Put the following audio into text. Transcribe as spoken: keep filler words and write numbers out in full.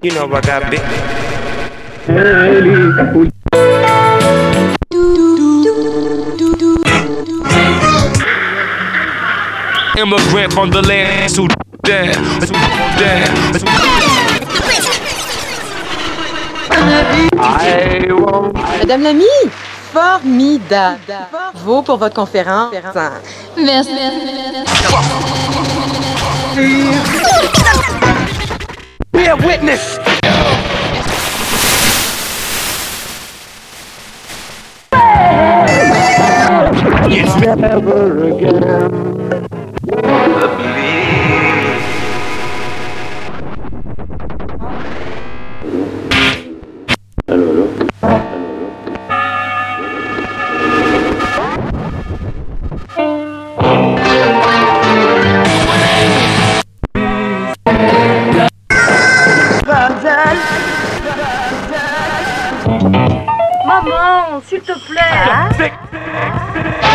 You know I got big. Immigrant from the land, Sudan, Sudan. Madame Lamy, formidable. Bravo pour votre conférence. Merci. Be a witness. It's never again. Maman, s'il te plaît. Sick.